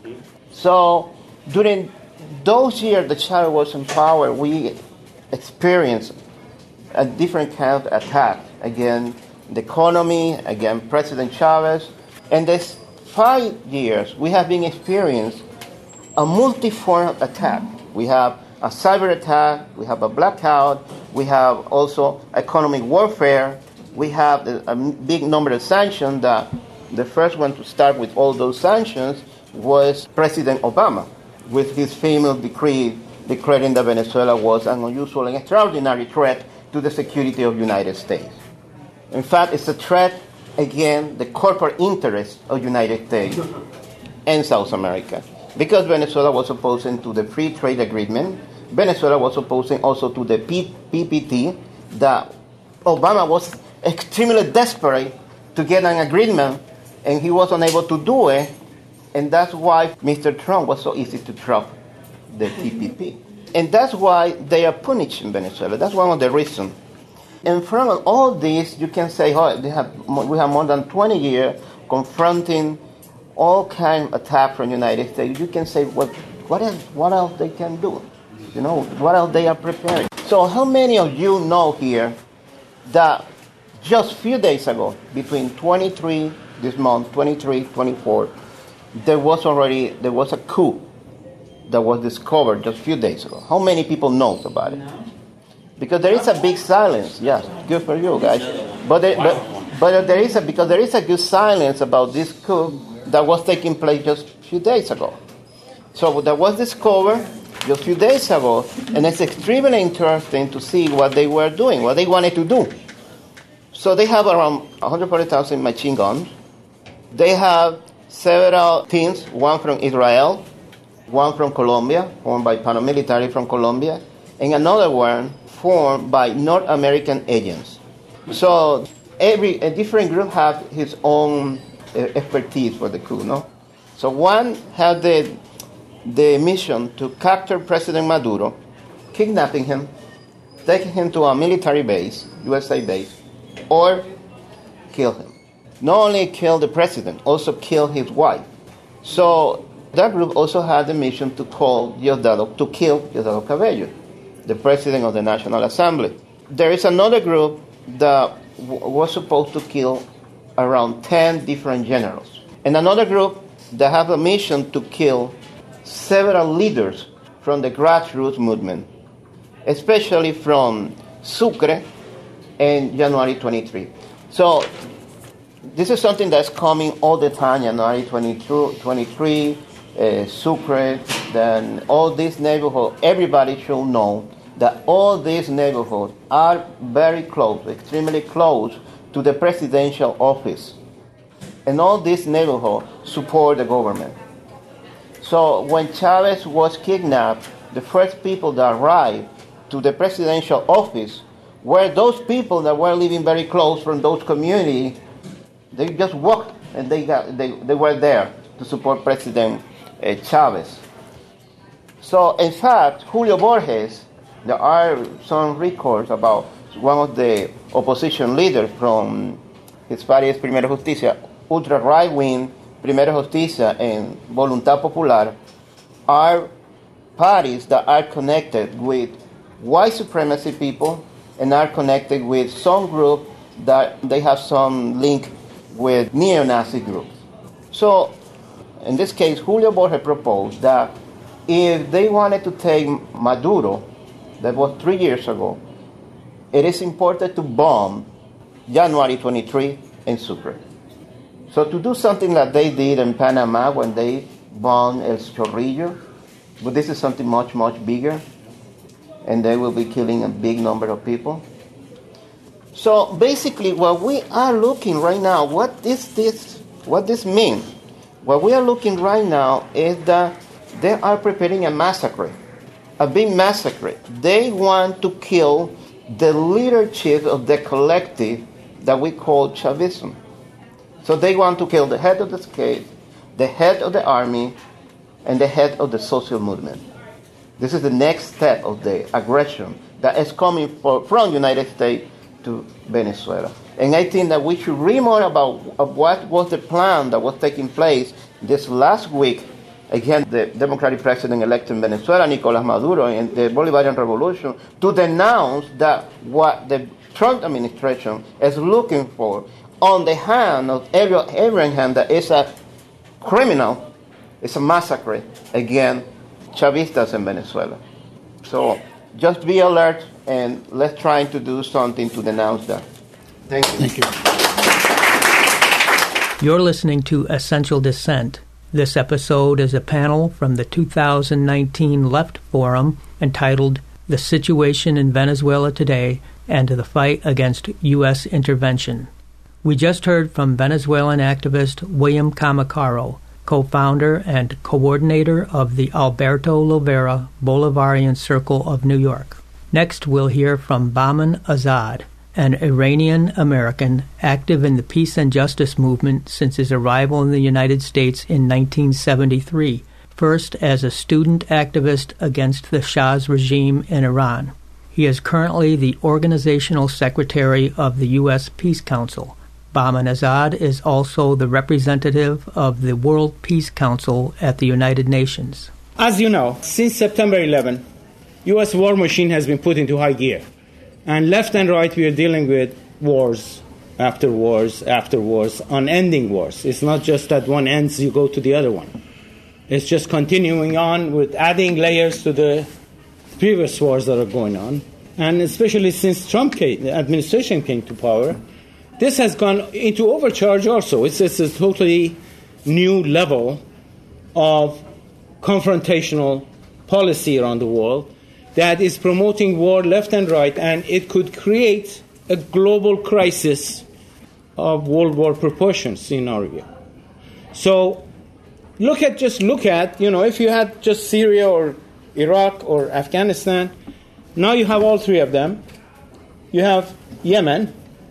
So during those years that Chavez was in power, we experienced a different kind of attack against the economy, against President Chavez. And this five years, we have been experiencing a multi-form attack. We have a cyber attack, we have a blackout, we have also economic warfare, we have a, a big number of sanctions. That the first one to start with all those sanctions was President Obama, with his famous decree declaring that Venezuela was an unusual and extraordinary threat to the security of the United States. In fact, it's a threat against the corporate interests of the United States and South America. Because Venezuela was opposing to the free trade agreement, Venezuela was opposing also to the P P T, that Obama was extremely desperate to get an agreement, and he was unable to do it, and that's why Mister Trump was so easy to drop the T P P. And that's why they are punished in Venezuela. That's one of the reasons. In front of all this, you can say, oh, they have, we have more than twenty years confronting all kinds of attacks from the United States. You can say, well, what else, what else they can do? You know, what else they are preparing. So how many of you know here that just a few days ago, between twenty-three, this month, twenty-three, twenty-four, there was already, there was a coup that was discovered just a few days ago. How many people know about it? Because there is a big silence. Yes, good for you guys. But there, but, but there is a, because there is a good silence about this coup that was taking place just a few days ago. So that was discovered just a few days ago, and it's extremely interesting to see what they were doing, what they wanted to do. So they have around one hundred forty thousand machine guns. They have several teams, one from Israel, one from Colombia, formed by paramilitary from Colombia, and another one formed by North American agents. So every a different group have his own uh, expertise for the coup, no? So one had the the mission to capture President Maduro, kidnapping him, taking him to a military base, U S A base, or kill him. Not only kill the president, also kill his wife. So that group also had the mission to call Diosdado, to kill Diosdado Cabello, the president of the National Assembly. There is another group that w- was supposed to kill around ten different generals. And another group that have a mission to kill several leaders from the grassroots movement, especially from Sucre and January twenty-third. So this is something that's coming all the time, January twenty-two, twenty-three, uh, Sucre, then all these neighborhoods, everybody should know that all these neighborhoods are very close, extremely close to the presidential office. And all these neighborhoods support the government. So when Chavez was kidnapped, the first people that arrived to the presidential office were those people that were living very close from those communities. They just walked and they, got, they, they were there to support President uh, Chavez. So in fact, Julio Borges, there are some records about one of the opposition leaders from his party is Primera Justicia, ultra right-wing Primera Justicia and Voluntad Popular, are parties that are connected with white supremacy people and are connected with some group that they have some link with neo-Nazi groups. So in this case, Julio Borges proposed that if they wanted to take Maduro, that was three years ago, it is important to bomb January twenty-third in Sucre. So to do something like they did in Panama when they bombed El Chorrillo, but this is something much, much bigger, and they will be killing a big number of people. So basically what we are looking right now, what is this, what this means? What we are looking right now is that they are preparing a massacre, a big massacre. They want to kill the leadership of the collective that we call Chavism. So they want to kill the head of the state, the head of the army, and the head of the social movement. This is the next step of the aggression that is coming for, from the United States to Venezuela. And I think that we should read more about of what was the plan that was taking place this last week against the Democratic president-elect in Venezuela, Nicolás Maduro, and the Bolivarian Revolution, to denounce that what the Trump administration is looking for on the hand of Abraham, that is a criminal, it's a massacre against Chavistas in Venezuela. So just be alert and let's try to do something to denounce that. Thank you. Thank you. You're listening to Essential Dissent. This episode is a panel from the two thousand nineteen Left Forum entitled The Situation in Venezuela Today and the Fight Against U S Intervention. We just heard from Venezuelan activist William Camacaro, co-founder and coordinator of the Alberto Lovera Bolivarian Circle of New York. Next, we'll hear from Bahman Azad, an Iranian-American active in the peace and justice movement since his arrival in the United States in nineteen seventy-three, first as a student activist against the Shah's regime in Iran. He is currently the organizational secretary of the U S Peace Council. Bahman Azad is also the representative of the World Peace Council at the United Nations. As you know, since September eleventh, U S war machine has been put into high gear. And left and right, we are dealing with wars after wars after wars, unending wars. It's not just that one ends, you go to the other one. It's just continuing on with adding layers to the previous wars that are going on. And especially since Trump came, the administration came to power, this has gone into overcharge also. It's, it's a totally new level of confrontational policy around the world that is promoting war left and right, and it could create a global crisis of World War proportions in our view. So look at, just look at, you know, if you had just Syria or Iraq or Afghanistan, now you have all three of them. You have Yemen.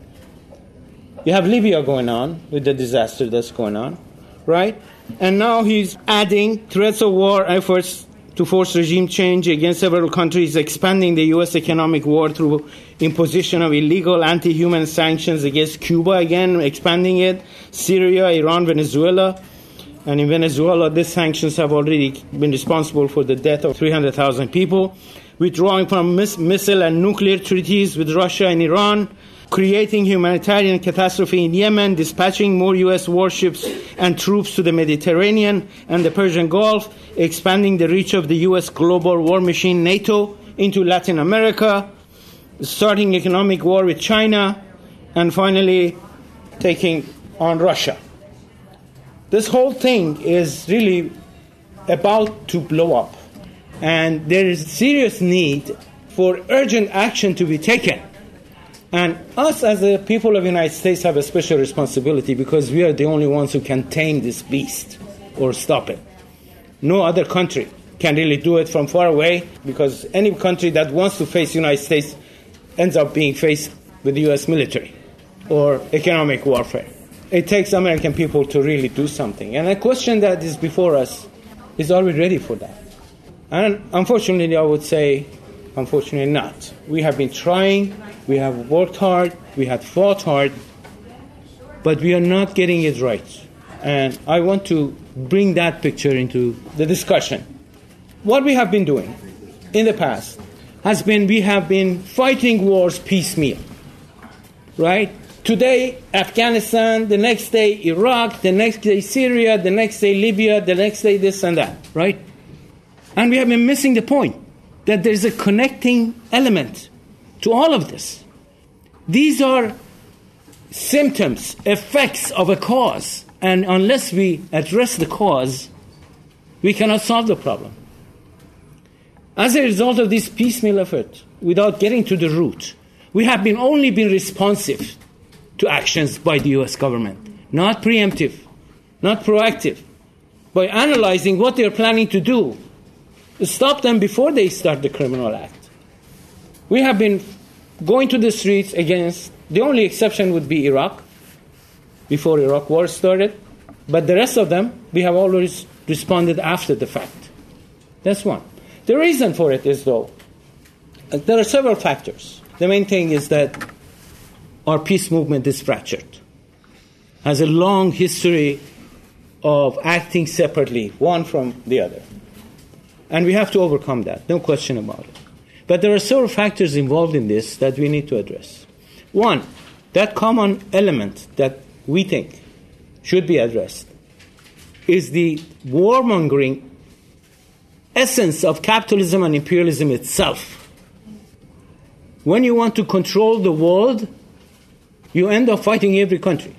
You have Libya going on with the disaster that's going on, right? And now he's adding threats of war efforts to force regime change against several countries, expanding the U S economic war through imposition of illegal anti-human sanctions against Cuba, again, expanding it, Syria, Iran, Venezuela. And in Venezuela, these sanctions have already been responsible for the death of three hundred thousand people, withdrawing from miss- missile and nuclear treaties with Russia and Iran, creating humanitarian catastrophe in Yemen, dispatching more U S warships and troops to the Mediterranean and the Persian Gulf, expanding the reach of the U S global war machine NATO into Latin America, starting economic war with China, and finally taking on Russia. This whole thing is really about to blow up. And there is serious need for urgent action to be taken. And us as the people of the United States have a special responsibility because we are the only ones who can tame this beast or stop it. No other country can really do it from far away because any country that wants to face the United States ends up being faced with the U S military or economic warfare. It takes American people to really do something. And the question that is before us is, are we ready for that? And unfortunately, I would say, unfortunately not. We have been trying, we have worked hard, we have fought hard, but we are not getting it right. And I want to bring that picture into the discussion. What we have been doing in the past has been we have been fighting wars piecemeal, right? Today, Afghanistan, the next day, Iraq, the next day, Syria, the next day, Libya, the next day, this and that, right? And we have been missing the point that there's a connecting element to all of this. These are symptoms, effects of a cause. And unless we address the cause, we cannot solve the problem. As a result of this piecemeal effort, without getting to the root, we have been only been responsive to actions by the U S government, not preemptive, not proactive, by analyzing what they're planning to do, stop them before they start the criminal act. We have been going to the streets against, the only exception would be Iraq, before Iraq war started, but the rest of them, we have always responded after the fact. That's one. The reason for it is, though, there are several factors. The main thing is that our peace movement is fractured, has a long history of acting separately, one from the other. And we have to overcome that, no question about it. But there are several factors involved in this that we need to address. One, that common element that we think should be addressed is the warmongering essence of capitalism and imperialism itself. When you want to control the world, you end up fighting every country.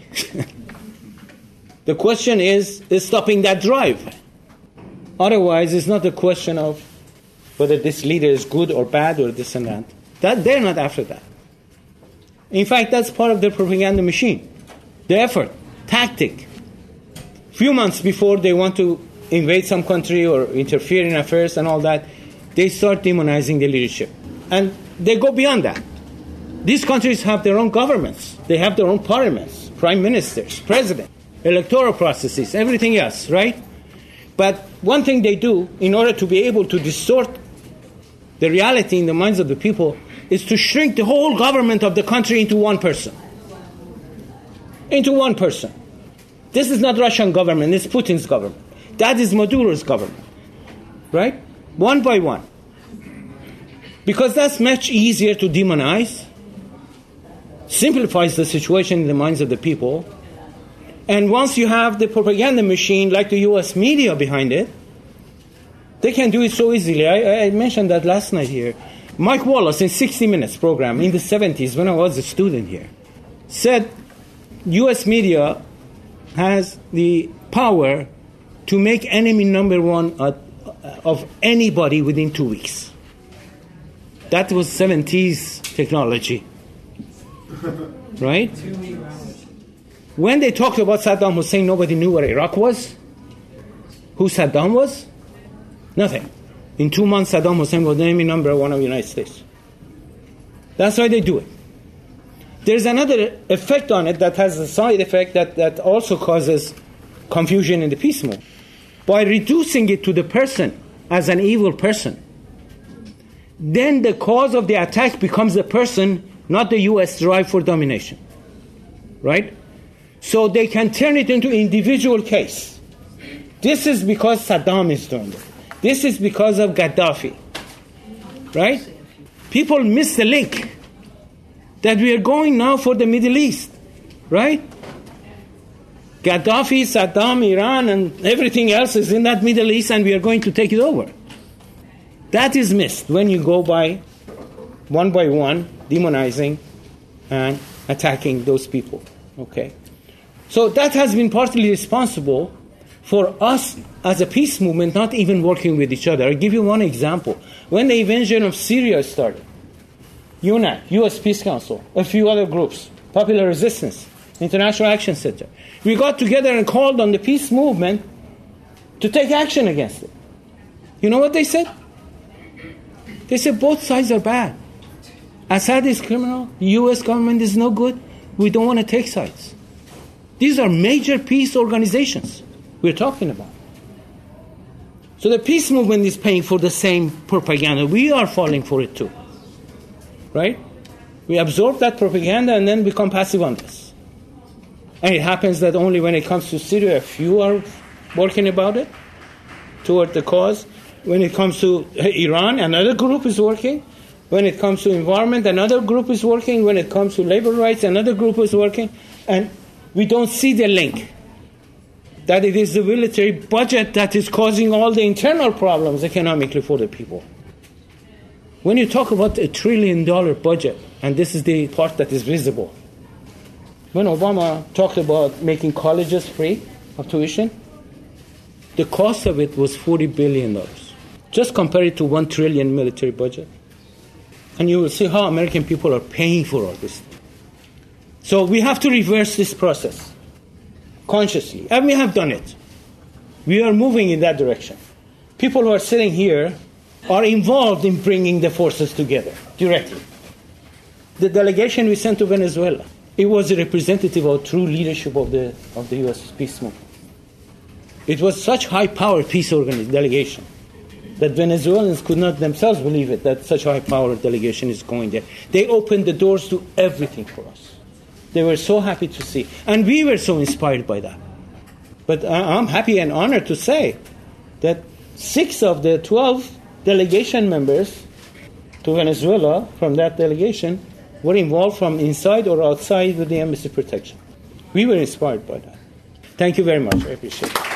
The question is, is stopping that drive. Otherwise, it's not a question of whether this leader is good or bad or this and that. That they're not after that. In fact, that's part of their propaganda machine. The effort, tactic. Few months before they want to invade some country or interfere in affairs and all that, they start demonizing the leadership. And they go beyond that. These countries have their own governments. They have their own parliaments, prime ministers, president, electoral processes, everything else, right? But one thing they do in order to be able to distort the reality in the minds of the people is to shrink the whole government of the country into one person. Into one person. This is not Russian government, it's Putin's government. That is Maduro's government. Right? One by one. Because that's much easier to demonize, simplifies the situation in the minds of the people, and once you have the propaganda machine like the U S media behind it, they can do it so easily. I, I mentioned that last night here. Mike Wallace in sixty minutes program in the seventies when I was a student here said U S media has the power to make enemy number one uh, of anybody within two weeks. That was seventies technology. Right? When they talked about Saddam Hussein, nobody knew where Iraq was, who Saddam was. Nothing. In two months, Saddam Hussein was the enemy number one of the United States. That's why they do it. There's another effect on it that has a side effect that, that also causes confusion in the peace movement. By reducing it to the person as an evil person, then the cause of the attack becomes the person, not the U S drive for domination. Right? So they can turn it into individual case. This is because Saddam is doing it. This is because of Gaddafi. Right? People miss the link that we are going now for the Middle East. Right? Gaddafi, Saddam, Iran, and everything else is in that Middle East, and we are going to take it over. That is missed when you go by one by one, demonizing and attacking those people. Okay? So that has been partly responsible for us as a peace movement not even working with each other. I'll give you one example. When the invasion of Syria started, U N A C, U S Peace Council, a few other groups, Popular Resistance, International Action Center, we got together and called on the peace movement to take action against it. You know what they said? They said both sides are bad. Assad is criminal, the U S government is no good, we don't want to take sides. These are major peace organizations we're talking about. So the peace movement is paying for the same propaganda. We are falling for it too. Right? We absorb that propaganda and then become passive on this. And it happens that only when it comes to Syria, a few are working about it toward the cause. When it comes to Iran, another group is working. When it comes to environment, another group is working. When it comes to labor rights, another group is working. And we don't see the link that it is the military budget that is causing all the internal problems economically for the people. When you talk about a trillion dollar budget, and this is the part that is visible, when Obama talked about making colleges free of tuition, the cost of it was forty billion dollars. Just compare it to one trillion military budget. And you will see how American people are paying for all this. So we have to reverse this process consciously. And we have done it. We are moving in that direction. People who are sitting here are involved in bringing the forces together directly. The delegation we sent to Venezuela, it was a representative of true leadership of the of the U S peace movement. It was such high-powered peace organization delegation that Venezuelans could not themselves believe it, that such a high-powered delegation is going there. They opened the doors to everything for us. They were so happy to see. And we were so inspired by that. But I'm happy and honored to say that six of the twelve delegation members to Venezuela from that delegation were involved from inside or outside with the embassy protection. We were inspired by that. Thank you very much. I appreciate it.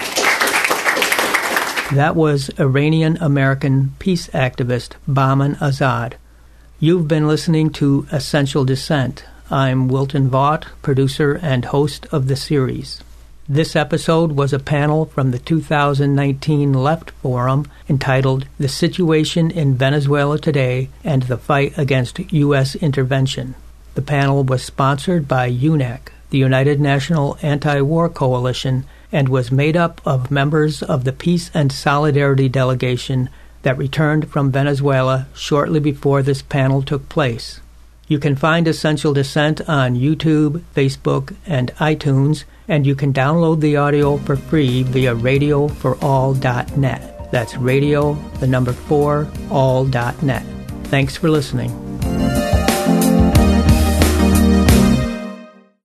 That was Iranian-American peace activist Bahman Azad. You've been listening to Essential Dissent. I'm Wilton Vaught, producer and host of the series. This episode was a panel from the two thousand nineteen Left Forum entitled The Situation in Venezuela Today and the Fight Against U S Intervention. The panel was sponsored by U N A C, the United National Anti-War Coalition, and was made up of members of the Peace and Solidarity delegation that returned from Venezuela shortly before this panel took place. You can find Essential Dissent on YouTube, Facebook, and iTunes, and you can download the audio for free via radio for all dot net. That's radio, the number four, all dot net. Thanks for listening.